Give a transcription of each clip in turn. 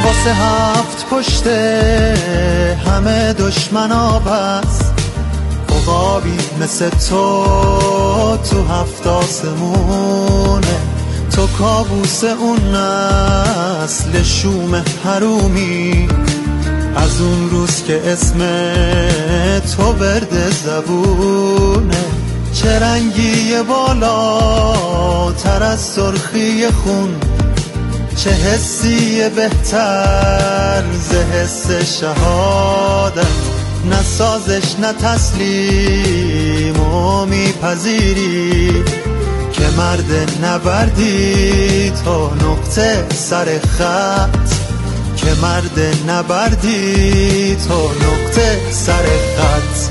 واسه هفت پشت همه دشمنا بس، عقابی مثل تو هفت آسمونه. تو کابوس اون نسل شوم حرومی، از اون روز که اسم تو برد زبونه. چه رنگی بالا تر از سرخی خون، چه حسی بهتر ز حس شهادت. نه سازش نه تسلیم و میپذیری که مرد نبردی تا نقطه سر خط، که مرد نبردی تا نقطه سر خط.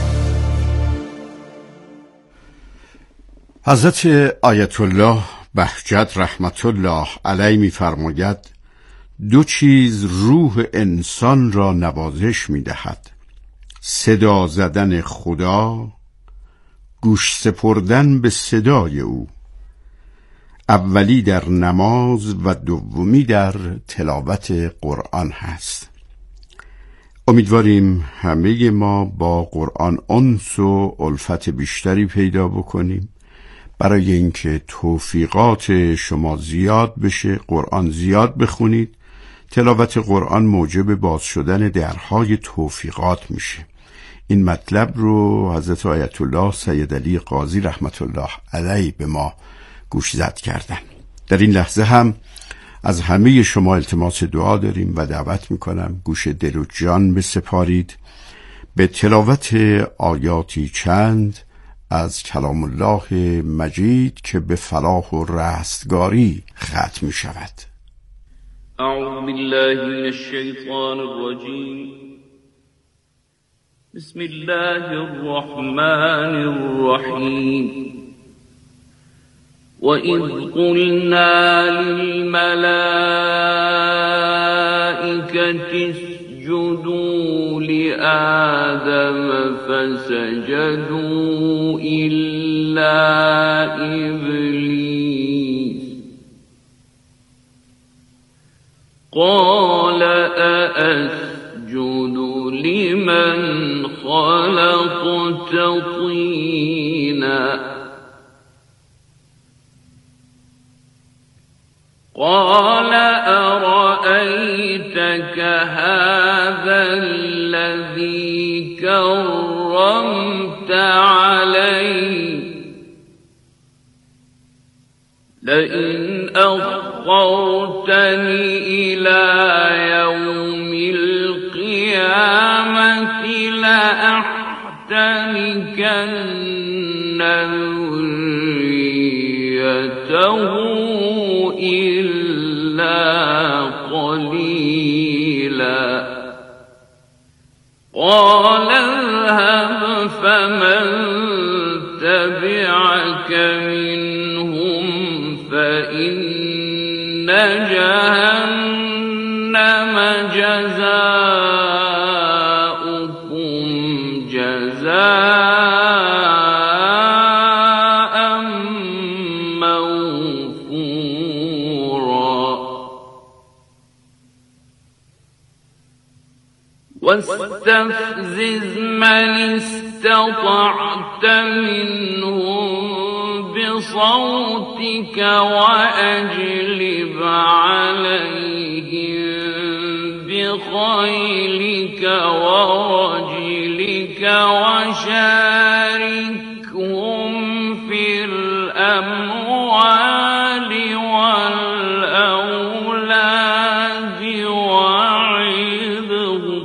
حضرت آیت الله بهجت رحمت الله علیه می‌فرماید دو چیز روح انسان را نوازش می‌دهد: صدا زدن خدا، گوش سپردن به صدای او. اولی در نماز و دومی در تلاوت قرآن هست. امیدواریم همه ما با قرآن انس و الفت بیشتری پیدا بکنیم، برای اینکه توفیقات شما زیاد بشه. قرآن زیاد بخونید. تلاوت قرآن موجب باز شدن درهای توفیقات میشه. این مطلب رو حضرت آیت الله سید علی قاضی رحمت الله علیه به ما گوش زد کردن. در این لحظه هم از همه شما التماس دعا داریم و دعوت میکنم گوش دل و جان بسپارید به تلاوت آیاتی چند از کلام الله مجید که به فلاح و رستگاری ختم می شود. اعوذ بالله من الشیطان الرجیم. بسم الله الرحمن الرحیم. وَإِذْ قُلْنَا لِلْمَلَائِكَةِ اسْجُدُوا لِآدَمَ فَسَجَدُوا إِلَّا إِبْلِيسَ قَالَ أَأَسْجُدُ لِمَنْ خَلَقْتَ طِينًا قال أرأيتك هذا الذي كرمت علي لئن أخرتني إلى يوم القيامة لأحتنكن ذريته إلا قليلا قال اذهب فمن تبعك منهم فإن جهنم جزاؤكم جزاء موفورا واستفزز من استطعت منهم بصوتك وأجلب عليهم بخيلك ورجلك وشاركهم في الأموال والأولاد وعظهم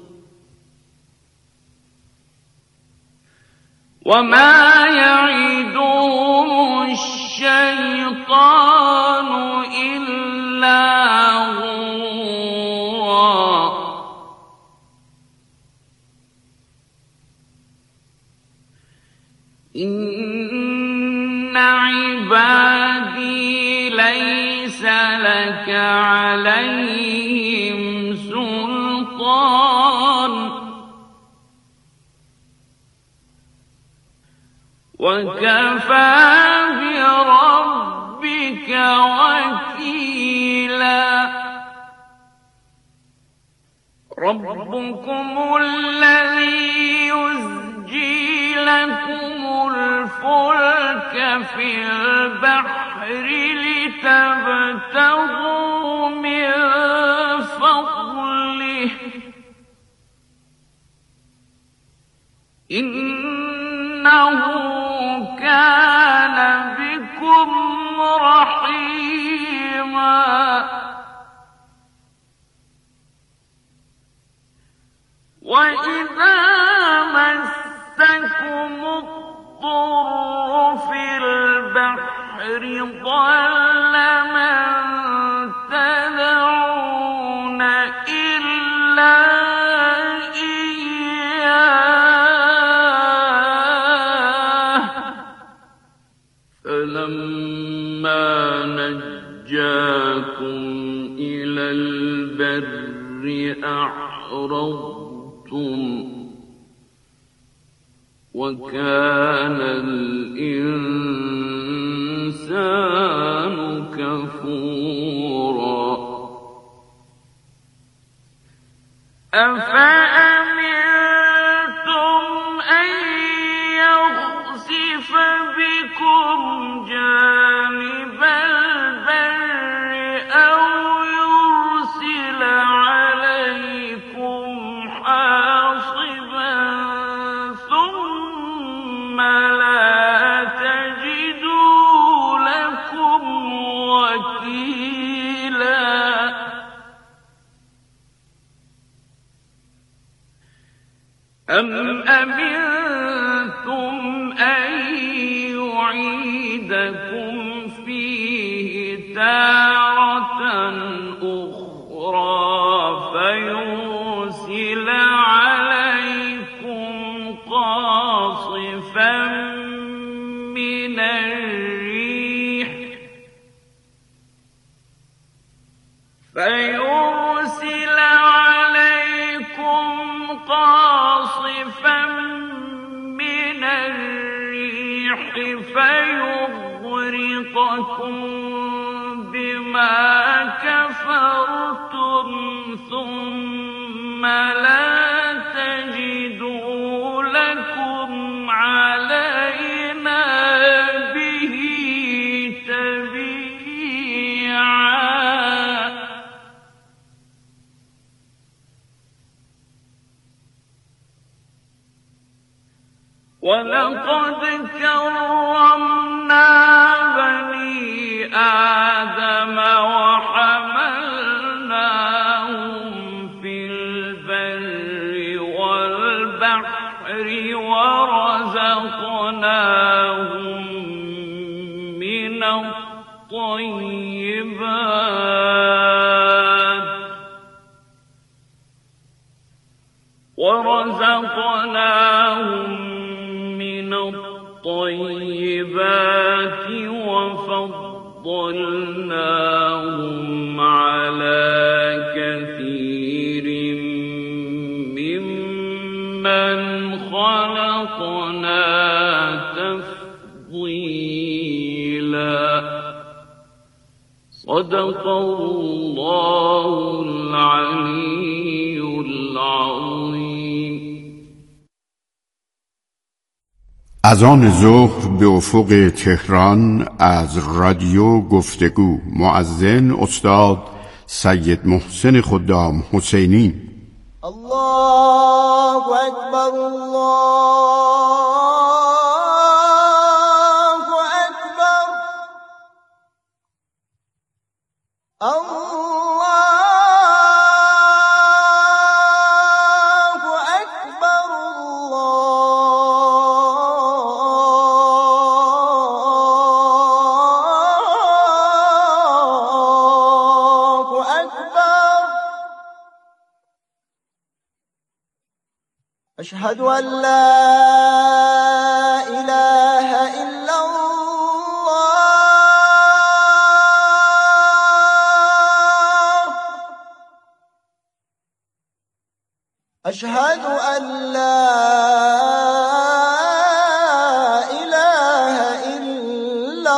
وما يعدهم الشيطان إلا غرورا إن عبادي ليس لك عليهم سلطان وكفى بربك وكيلا. 「 ربكم الذي يزجي لكم الفلك في البحر لتبتغوا من فضله إنه كان بكم رحيما وإذا مسكم الضر في البحر ضل من تدعون إلا إياه فلما نجاكم إلى البر أعرضتم وكان الإنسان كفورا أفأمنتم أن يخسف بكم جانب البر أو يرسل عليكم حاصبا ثم لا تجدوا لكم وكيلا أم أمنتم أن يعيدكم فيه تارة أخرى فيرسل عليكم قاصفا من الريح فيغرقكم بما كفرتم ثم لا تجدوا لكم علينا به تبيعا ولقد كرمنا بني آدم وحملناهم في البر والبحر ورزقناهم من الطيبات وفضلناهم على كثير ممن خلقنا تفضيلا صدق الله العلي العظيم. اذان ظهر به افق تهران از رادیو گفتگو. مؤذن استاد سید محسن خدام حسینی. الله اکبر الله اکبر أشهد أن لا إله إلا الله أشهد أن لا إله إلا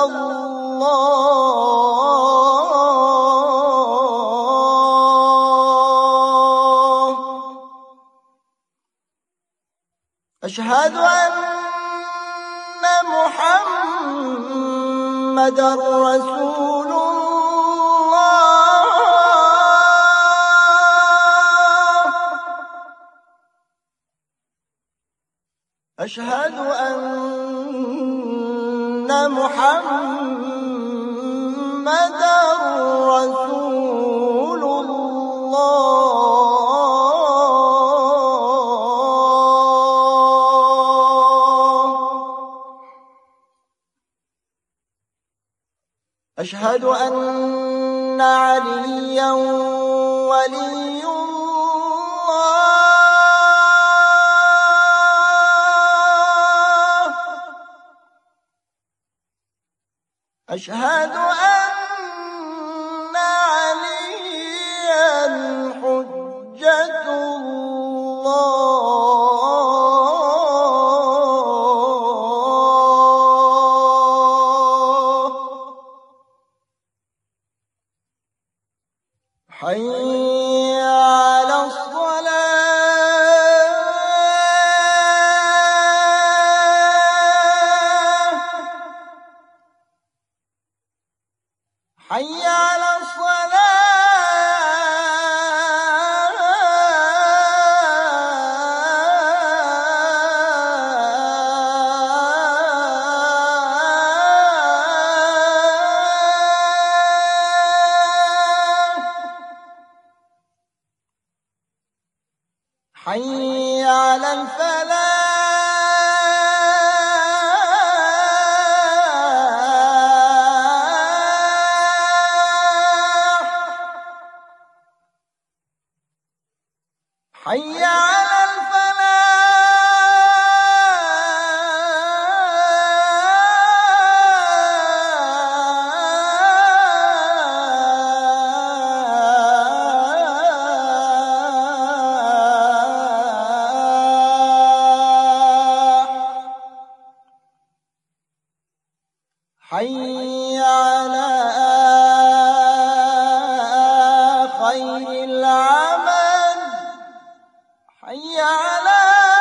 الله أشهد أن محمدًا رسول الله. أشهد أن محمدًا رسول الله. أشهد أن عليًّا ولي الله. أشهد أن عليًّا حجة الله. حي على الصلاة. حي على الصلاة. حي على الفلاح. حي على الفلاح. حي على خير العمل. حي على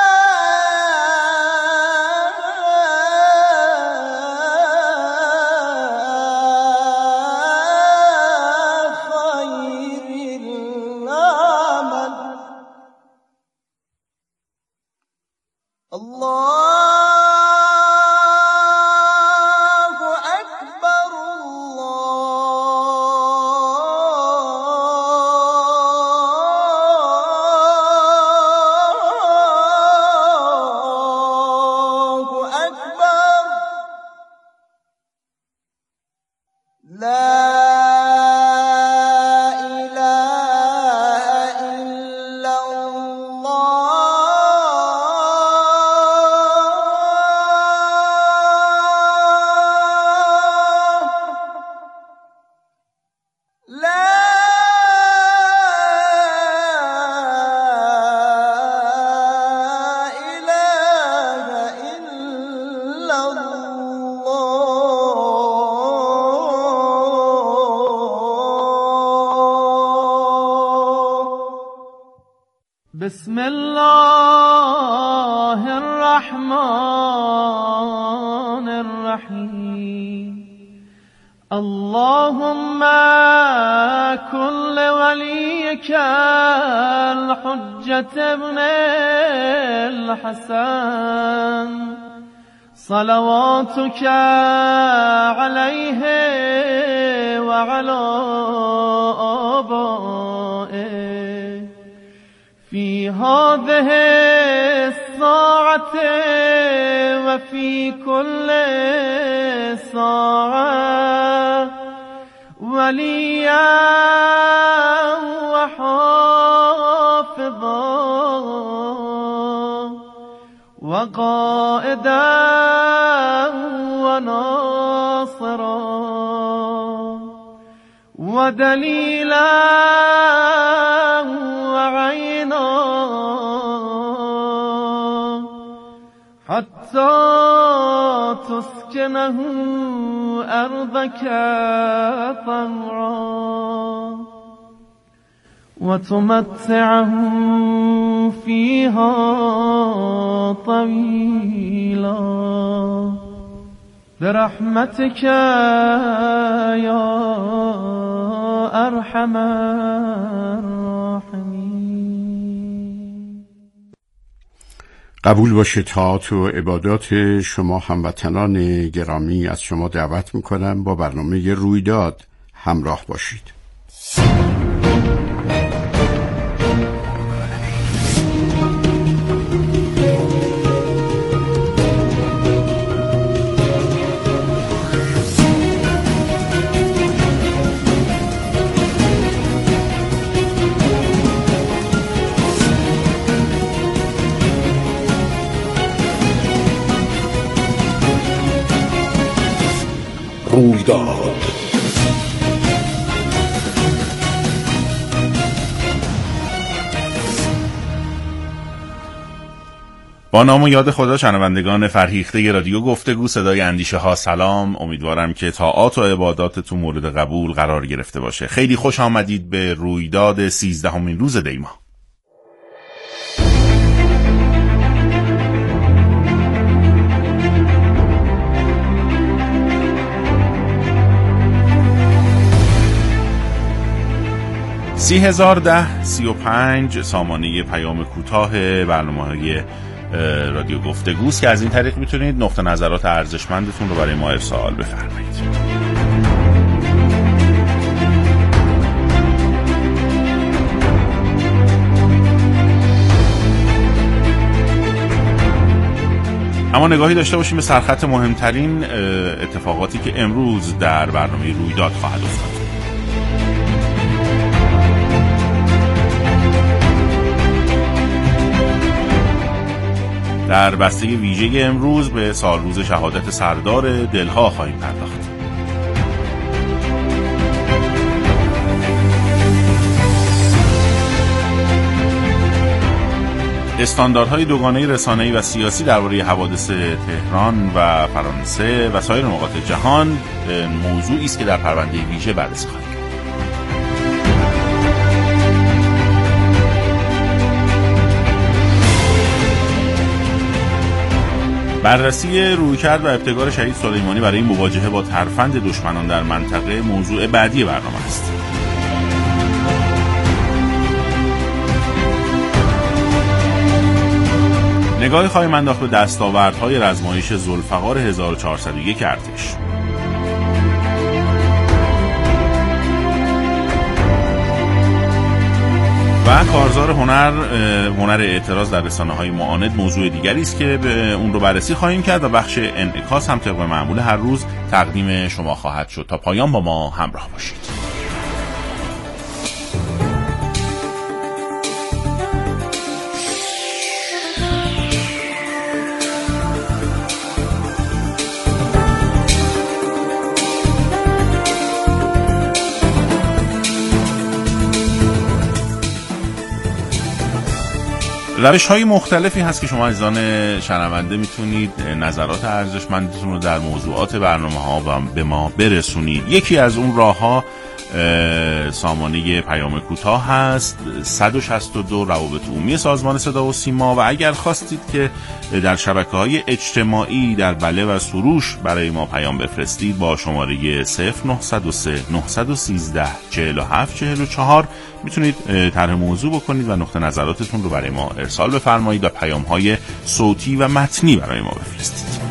خير العمل. الله أكبر. الله أكبر. لا إله إلا الله. لا إله إلا الله. بسم الله الرحمن الرحيم. اللهم كن لوليك الحجة ابن الحسن صلواتك عليه وعلى آبائه في هذه الساعة وفي كل ساعة وليا وحافظا وقائدا وناصرا ودليلا وعينا حتى تسكنه أرضك طوعا وتمتعهم فيها طويلا برحمتك يا أرحم الراحمين. قبول باشه طاعات و عبادات شما هموطنان گرامی. از شما دعوت میکنم با برنامه رویداد همراه باشید. رویداد با نام و یاد خدا. شنوندگان فرهیخته رادیو گفتگو صدای اندیشه ها، سلام. امیدوارم که طاعات و عباداتتون مورد قبول قرار گرفته باشه. خیلی خوش آمدید به رویداد 13مین روز دی ماه. (30,010) 35 سامانه پیام کوتاه برنامه‌های رادیو گفتگوست که از این طریق میتونید نقطه نظرات ارزشمندتون رو برای ما ارسال بفرمایید. اما نگاهی داشته باشیم به سرخط مهمترین اتفاقاتی که امروز در برنامه رویداد خواهد افتاد. در بسته ویژه امروز به سالروز شهادت سردار دلها خواهیم پرداخت. استانداردهای دوگانه رسانه‌ای و سیاسی درباره حوادث تهران و فرانسه و سایر نقاط جهان موضوعی است که در پرونده ویژه بررسی خواهیم کرد. بررسی رویکرد و ابتکار شهید سلیمانی برای مواجهه با ترفند دشمنان در منطقه موضوع بعدی برنامه است. نگاهی خواهیم انداخت به دستاوردهای رزمایش ذوالفقار 1401 ارتش. و کارزار هنر اعتراض در رسانه‌های معاند موضوع دیگری است که اون رو بررسی خواهیم کرد و بخش انعکاس هم طبق معمول هر روز تقدیم شما خواهد شد. تا پایان با ما همراه باشید. روش‌های مختلفی هست که شما عزیزان شنونده میتونید نظرات ارزشمندتون رو در موضوعات برنامه‌ها به ما برسونید. یکی از اون راه‌ها سامانه پیام کوتاه هست 162 روابط عمومی سازمان صدا و سیما، و اگر خواستید که در شبکه‌های اجتماعی در بله و سروش برای ما پیام بفرستید با شماره 0903 913 47 44 میتونید طرح موضوع بکنید و نقطه نظراتتون رو برای ما ارسال بفرمایید و پیام‌های صوتی و متنی برای ما بفرستید.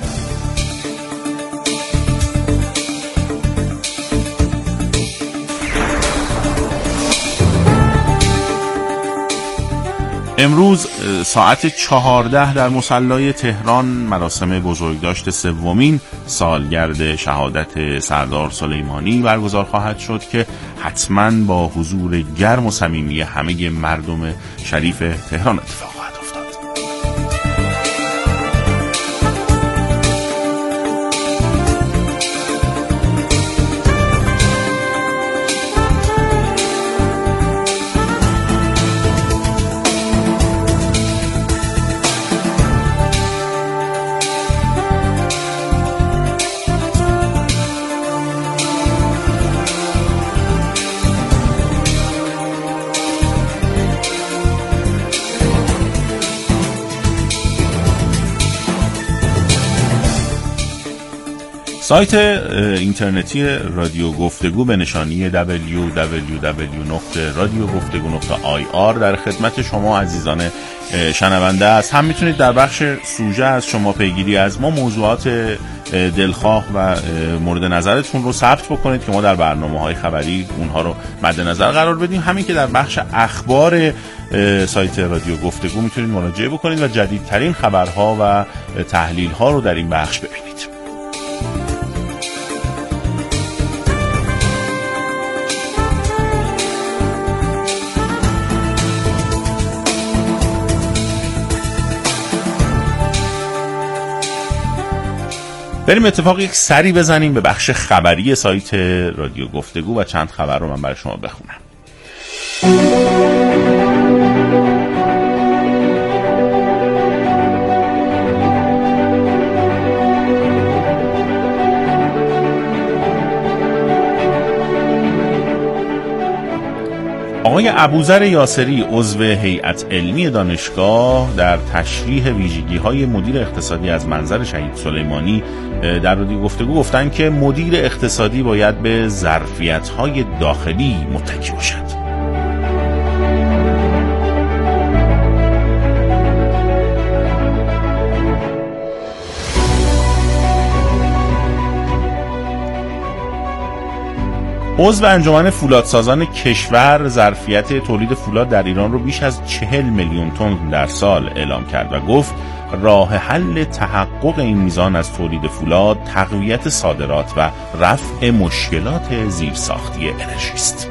امروز ساعت 14 در مصلی تهران مراسم بزرگداشت سومین سالگرد شهادت سردار سلیمانی برگزار خواهد شد که حتماً با حضور گرم و صمیمی همه مردم شریف تهران اتفاق خواهد افتاد. سایت اینترنتی رادیو گفتگو به نشانی www.radiogoftegu.ir در خدمت شما عزیزان شنونده است. هم میتونید در بخش سوژه از شما پیگیری از ما موضوعات دلخواه و مورد نظرتون رو ثبت بکنید که ما در برنامه‌های خبری اونها رو مد نظر قرار بدیم. همین که در بخش اخبار سایت رادیو گفتگو میتونید مراجعه بکنید و جدیدترین خبرها و تحلیل‌ها رو در این بخش ببینید. بریم اتفاق یک سری بزنیم به بخش خبری سایت رادیو گفتگو و چند خبر رو من برای شما بخونم. آقای ابوذر یاسری عضو هیئت علمی دانشگاه در تشریح ویژگی‌های مدیر اقتصادی از منظر شهید سلیمانی در رادیو گفتگو گفتن که مدیر اقتصادی باید به ظرفیت‌های داخلی متکی باشد. عضو انجمن فولادسازان کشور ظرفیت تولید فولاد در ایران رو بیش از 40 میلیون تن در سال اعلام کرد و گفت راه حل تحقق این میزان از تولید فولاد تقویت صادرات و رفع مشکلات زیرساختی انرژی است.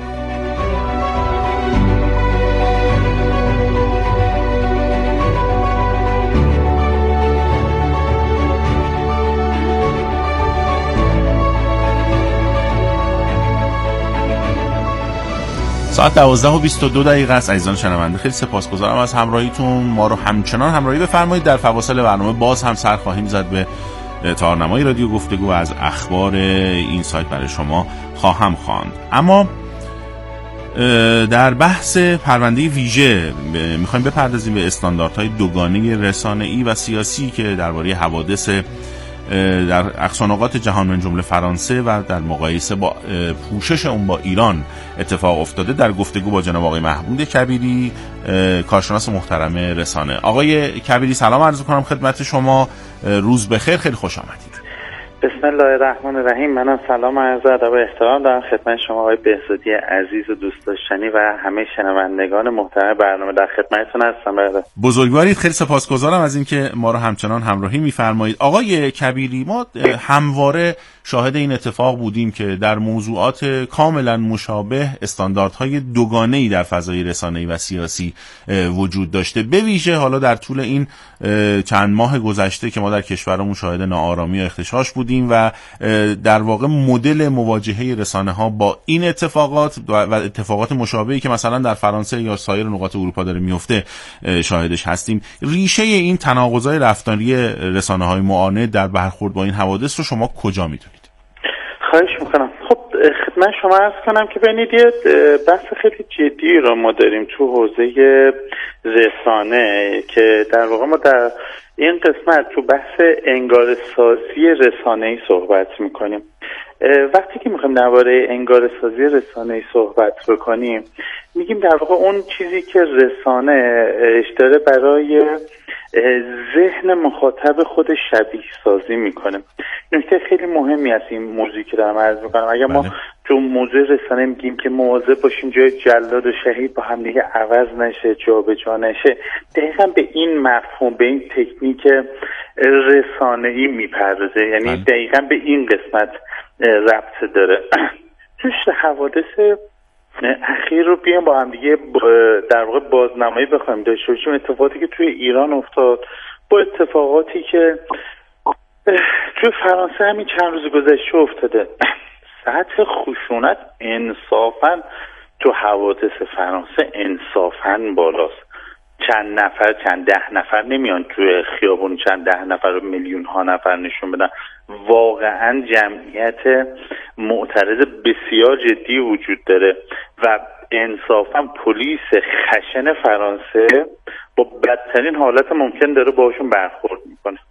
ساعت 12:22 است. عزیزان شنونده خیلی سپاسگزارم از همراهیتون. ما رو همچنان همراهی بفرمایید. در فواصل برنامه باز هم سر خواهیم زد به تارنمای رادیو گفتگو و از اخبار این سایت برای شما خواهم خواند. اما در بحث پرونده ویژه میخوایم بپردازیم به استانداردهای دوگانه رسانه‌ای و سیاسی که درباره حوادث در اقصانقاط جهان من جمله فرانسه و در مقایسه با پوشش اون با ایران اتفاق افتاده در گفتگو با جناب آقای محمود کبیری، کارشناس محترم رسانه. آقای کبیری سلام عرض کنم خدمت شما. روز بخیر، خیلی خوش آمدید. بسم الله الرحمن الرحیم. منم سلام عرض ادب و احترام دارم خدمت شما آقای بهزادی عزیز و دوست داشتنی و همه شنوندگان محترم برنامه. در خدمتتون هستم. بزرگوارید، خیلی سپاسگزارم از اینکه ما رو همچنان همراهی می‌فرمایید. آقای کبیری، ما همواره شاهد این اتفاق بودیم که در موضوعات کاملا مشابه استانداردهای دوگانه‌ای در فضای رسانه‌ای و سیاسی وجود داشته. به ویژه حالا در طول این چند ماه گذشته که ما در کشورمون شاهد ناآرامی و اختشاش بودیم و در واقع مدل مواجهه رسانه‌ها با این اتفاقات و اتفاقات مشابهی که مثلا در فرانسه یا سایر نقاط اروپا داره میفته شاهدش هستیم. ریشه این تناقض‌های رفتاری رسانه‌های معاند در برخورد با این حوادث رو شما کجا می‌دونید؟ خواهش میکنم. خب خدمت شما عرض کنم که ببینید یه بحث خیلی جدی رو ما داریم تو حوزه رسانه که در واقع ما در این قسمت تو بحث انگاره‌سازی رسانه‌ای صحبت میکنیم. وقتی که میخوایم درباره انگاره‌سازی رسانه‌ای صحبت بکنیم میگیم در واقع اون چیزی که رسانه داره برای ذهن مخاطب خود شبیه سازی میکنه. نکته خیلی مهمی از این موضوعی که دارم عرض میکنم. اگر ما تو موضوع رسانه میگیم که مواظب باشیم جای جلاد و شهید با هم دیگه عوض نشه، جابجا نشه، دقیقاً به این مفهوم، به این تکنیک رسانه‌ای میپردازه. یعنی دقیقاً به این قسمت ربط داره. توش حوادث اخیر رو بیان با هم دیگه در واقع بازنمایی بخوایم داشته باشیم. اتفاقاتی که توی ایران افتاد با اتفاقاتی که توی فرانسه همین چند روز گذشته افتاده. سطح خشونت انصافاً تو حوادث فرانسه انصافاً بالاست. چند نفر، چند ده نفر نمیان توی خیابون چند ده نفر و میلیون ها نفر نشون بدن. واقعا جمعیت معترض بسیار جدی وجود داره و انصافا پلیس خشن فرانسه با بدترین حالت ممکن داره باشون برخورد میکنه. با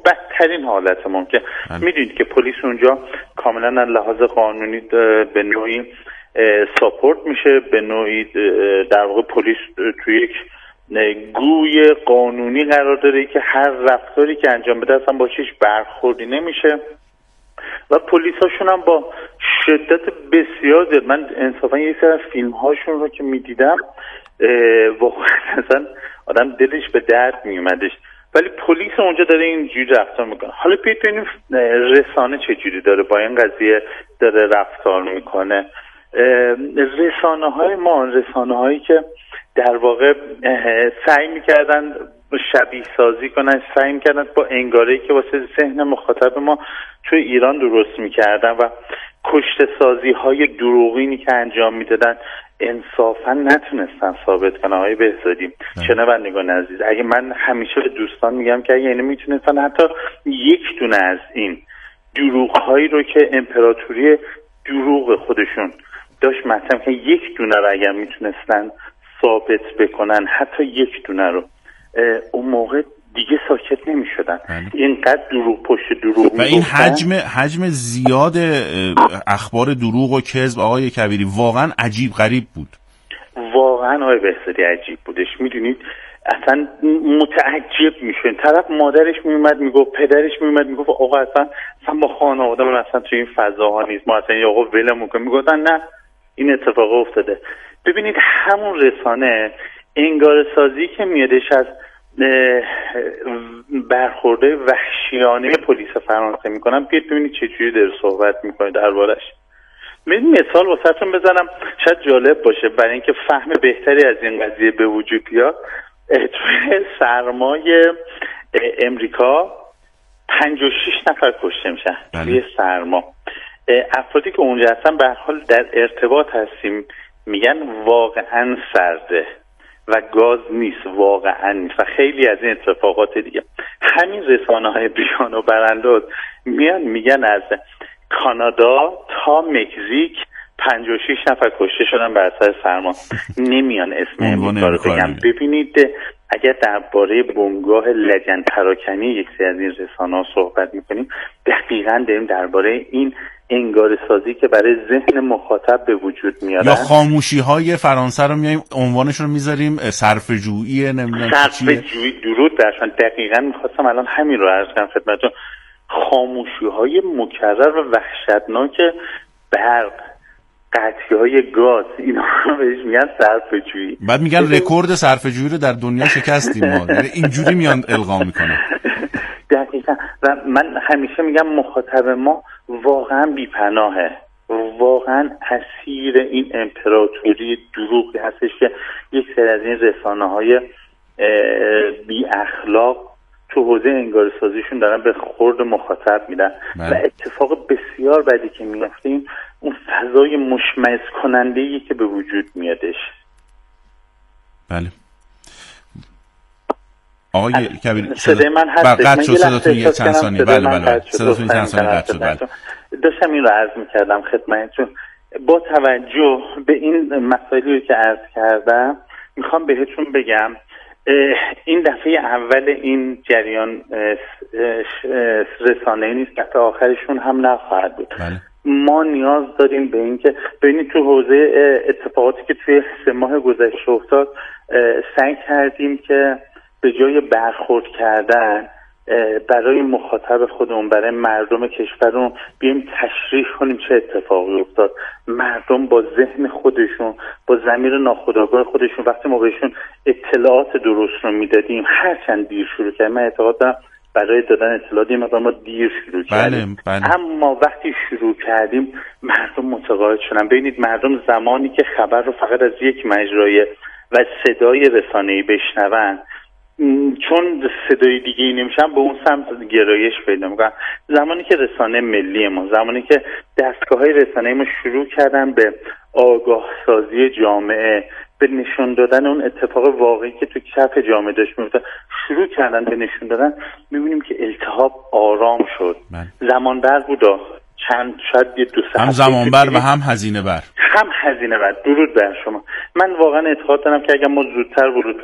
بدترین حالت ممکن. میدونید که پلیس اونجا کاملا از لحاظ قانونی به نوعی ساپورت میشه، به نوعی در واقع پلیس توی یک گوی قانونی قرار داره که هر رفتاری که انجام بده اصلا با هیچ برخوردی نمیشه و پلیس هاشون هم با شدت بسیار زیاد، من انصافا یه سری از فیلم هاشون رو که میدیدم واقعا اصلا آدم دلش به درد میومدش، ولی پلیس اونجا داره اینجوری رفتار میکنه. حالا بیایید ببینیم رسانه چجوری داره با این قضیه داره رفتار میکنه. رسانه های ما، رسانه هایی که در واقع سعی میکردن شبیه سازی کنن، سعی میکردن با انگاره‌ای که واسه ذهن مخاطب ما توی ایران درست میکردن و کشته سازی های دروغینی که انجام میدادن انصافا نتونستن ثابت کنن. آقای بهزادی، شنوندگان عزیز، اگه من همیشه به دوستان میگم که اگه میتونستن حتی یک دونه از این دروغ هایی رو که امپراتوری دروغ خودشون داشت مطرح که یک دونه رو اگر میتونستن ثابت بکنن، حتی یک دونه رو، اون موقع دیگه ساکت نمی شدن. اینقدر دروغ پشت دروغ و این حجم زیاد اخبار دروغ و کذب آقای کبیری واقعا عجیب غریب بود. واقعا آقای بهزادی عجیب بودش. میدونید اصلا متعجب میشون. طرف مادرش میومد میگفت، پدرش میومد میگفت آقا اصلا با خانواده من اصلا تو این فضاها نیست، ما اصلا یا آقا ولمون کن. میگفتن نه این اتفاق افتاده. ببینید همون رسانه انگار سازی که میادش از برخورده وحشیانه پلیس فرانسه میکنن، بیاید ببینید چجوری داره صحبت میکنه دربارش. مثال واسهتون بزنم شاید جالب باشه برای اینکه فهم بهتری از این قضیه به وجود بیاد. توی سرمای امریکا 56 نفر کشته میشن توی سرما. افرادی که اونجا هستن به هر حال در ارتباط هستیم، میگن واقعا سرده و گاز نیست، واقعا نیست و خیلی از این اتفاقات دیگه. همین رسانه های بیان و برانداز میگن از کانادا تا مکزیک 56 نفر کشته شدن بر اثر سرما. نمیان اسم امریکا رو بگم. ببینید اگر درباره بنگاه لجن پراکنی یک سری از این رسانه‌ها صحبت میکنیم، دقیقاً داریم درباره این انگار سازی که برای ذهن مخاطب به وجود میارن. یا خاموشی های فرانسه رو میایم عنوانش رو میذاریم صرفه‌جویی، نمیدونم صرفه‌جویی. درود برشون. دقیقاً میخواستم الان همین رو عرض کنم خدمتتون. خاموشی های مکرر و وحشتناک برق، قطعی های گاز، اینا رو بهش میگن صرفه‌جویی. بعد میگن رکورد صرفه‌جویی رو در دنیا شکستیم ما. اینجوری میان القا میکنن. دقیقاً. و من همیشه میگم مخاطب ما واقعا بی‌پناهه، واقعا اسیر این امپراتوری دروغی هستش که یک سری از این رسانه‌های بی اخلاق تو حوزه انگاره‌سازیشون دارن به خورد مخاطب میدن. و اتفاق بسیار بدی که میفته اون فضای مشمئز کننده‌ای که به وجود میادش. بله آقای کبیری، صدای من هست؟ قطع شد صداتون یه چند ثانیه. بله صداتون چند ثانیه قطع شد. بله داشتم این رو عرض میکردم خدمتتون. با توجه به این مسائلی که عرض کردم میخوام بهتون بگم این دفعه اول این جریان رسانه‌ای نیست، دفعه آخرشون هم نخواهد بود. بله. ما نیاز داریم به این که ببینید تو حوزه اتفاقاتی که توی 3 ماه گذشته افتاد سعی کردیم که به جای برخورد کردن برای مخاطب خودمون، برای مردم کشورمون بیایم تشریح کنیم چه اتفاقی افتاد. مردم با ذهن خودشون، با ضمیر ناخودآگاه خودشون، وقتی ما بهشون اطلاعات درست رو میدادیم، هرچند دیر شروع کردیم، من اعتقاد دارم برای دادن اطلاعات این مقدار ما دیر شروع کردیم. بله. اما وقتی شروع کردیم مردم متقاعد شدن. ببینید مردم زمانی که خبر رو فقط از یک مجرای و صدای رسانه‌ای بشنون، چون صدای دیگه ای نمیشن به اون سمت گرایش پیدا میکنن. زمانی که رسانه ملی ما، زمانی که دستگاه‌های رسانه‌ای ما شروع کردن به آگاه سازی جامعه، به نشون دادن اون اتفاق واقعی که تو کف جامعه داشت میفته، شروع کردن به نشون دادن، میبینیم که التهاب آرام شد. زمان بر بودا، شاید 2 ساعت هم زمان بر و هم هزینه بر. درود بر شما. من واقعا اعتقاد دارم که اگر ما زودتر ورود